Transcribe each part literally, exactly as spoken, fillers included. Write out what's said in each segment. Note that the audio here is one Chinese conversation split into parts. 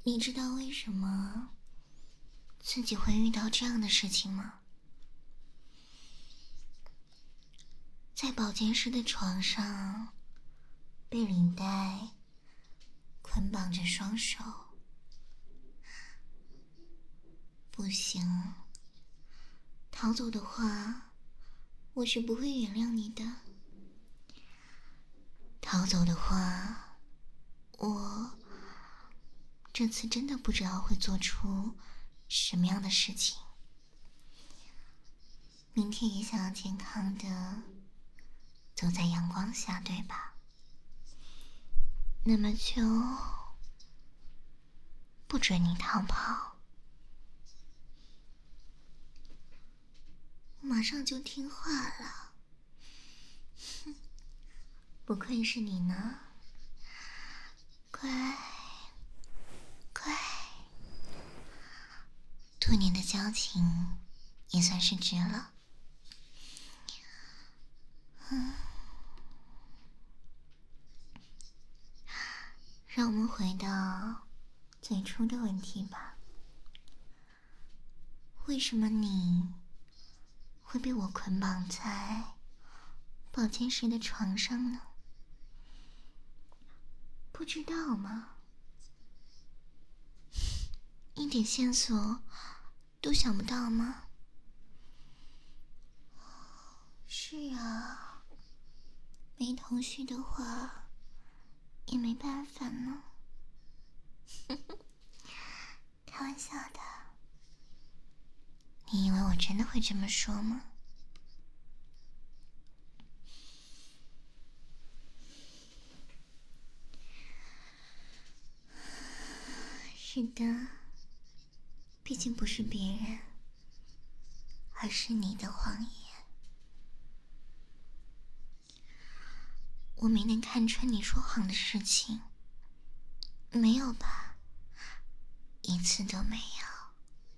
你知道为什么自己会遇到这样的事情吗？在保健室的床上，被领带捆绑着双手。不行，逃走的话，我是不会原谅你的。逃走的话，我这次真的不知道会做出什么样的事情。明天也想要健康的走在阳光下，对吧？那么就不准你逃跑，马上就听话了。哼，不愧是你呢，乖乖，多年的交情也算是值了。嗯，让我们回到最初的问题吧。为什么你会被我捆绑在保健室的床上呢？不知道吗？一点线索都想不到吗？是啊，没头绪的话也没办法呢。开玩笑的，你以为我真的会这么说吗？是的，毕竟不是别人，而是你的谎言。我没能看穿你说谎的事情，没有吧？一次都没有。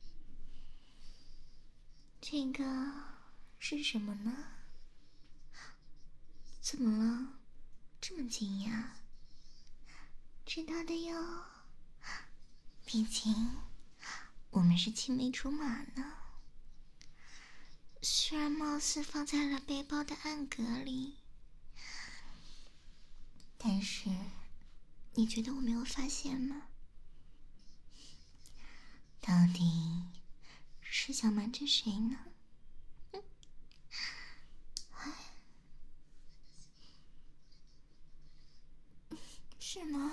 这个是什么呢？怎么了？这么惊讶？知道的哟，毕竟我们是青梅竹马呢。虽然貌似放在了背包的暗格里，但是你觉得我没有发现吗？到底是想瞒着谁呢？是吗？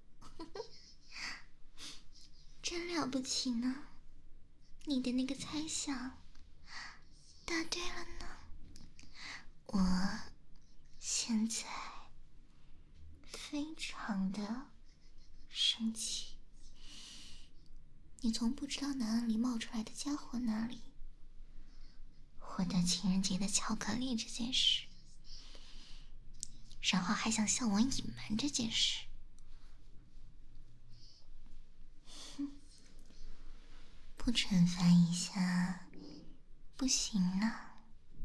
真了不起呢，你的那个猜想答对了呢。我现在非常的生气，你从不知道哪里冒出来的家伙那里获得情人节的巧克力这件事，然后还想向我隐瞒这件事。不惩罚一下不行啊，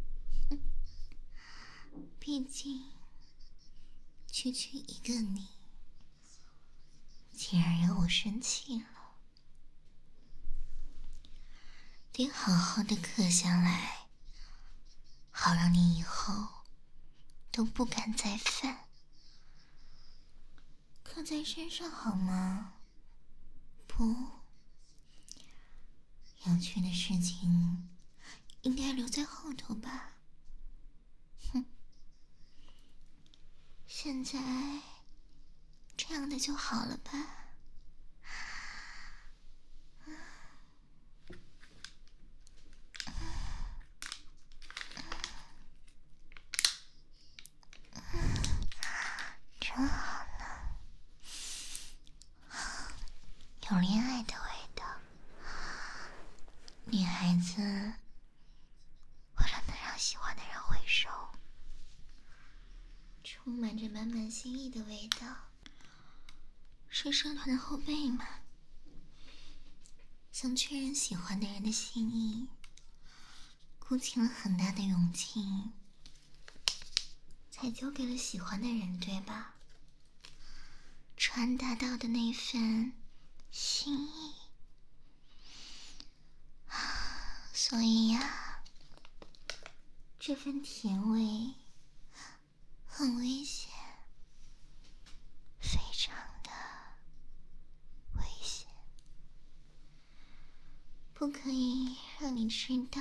毕竟区区一个你竟然让我生气了，得好好的刻下来，好让你以后都不敢再犯。刻在身上好吗？不，有趣的事情应该留在后头吧。哼，现在这样的就好了吧。真好呢，有恋爱的味道。女孩子为了能让喜欢的人回首，充满着满满心意的味道。是社团的后辈嘛，想确认喜欢的人的心意，鼓起了很大的勇气，才交给了喜欢的人，对吧？传达到的那份心意。所以呀，这份甜味很危险，非常的危险，不可以让你知道。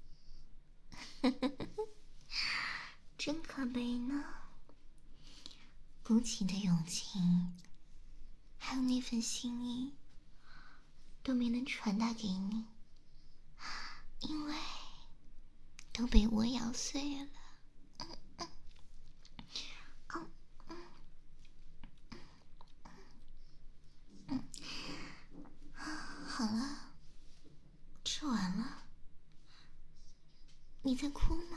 真可悲呢，鼓起的勇气，还有那份心意，都没能传达给你，因为都被我咬碎了。好了，吃完了。你在哭吗？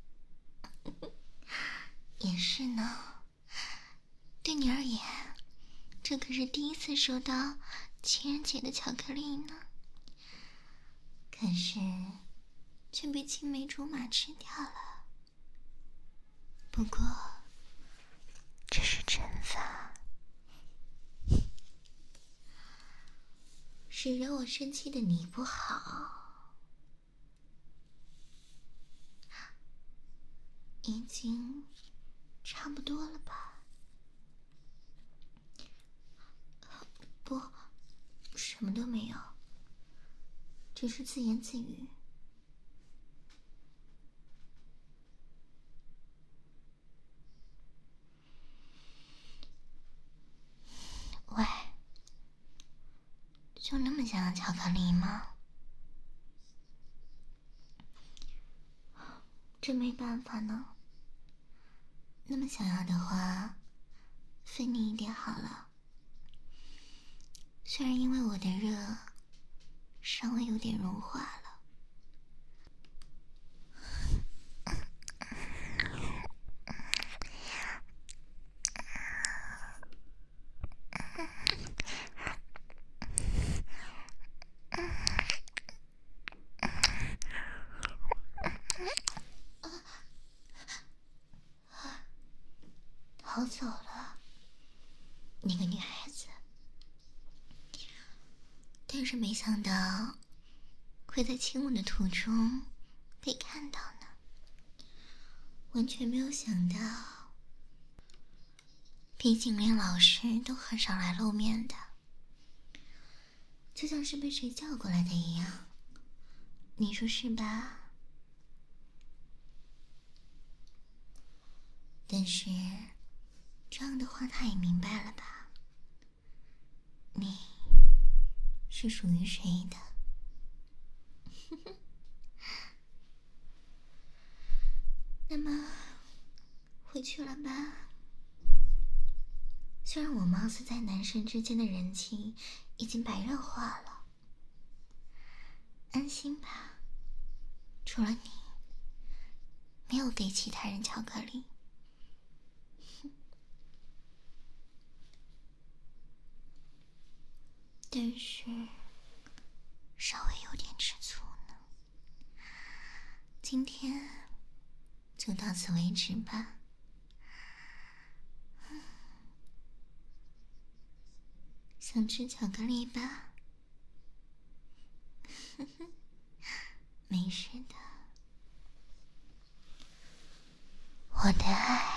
也是呢，对你而言，这可是第一次收到情人节的巧克力呢。可是，却被青梅竹马吃掉了。不过，这是惩罚，是惹我生气的你不好。已经差不多了吧？不，什么都没有，只是自言自语。喂，就那么想要巧克力吗？真没办法呢。那么想要的话，分你一点好了。虽然因为我的热，稍微有点融化了。逃走了，那个女孩子。但是没想到会在亲吻的途中被看到呢，完全没有想到。毕竟连老师都很少来露面的，就像是被谁叫过来的一样，你说是吧？但是这样的话他也明白了吧，你是属于谁的。那么回去了吧。虽然我貌似在男神之间的人气已经白热化了，安心吧，除了你，没有给其他人巧克力。但是稍微有点吃醋呢。今天就到此为止吧。想吃巧克力吧？没事的，我的爱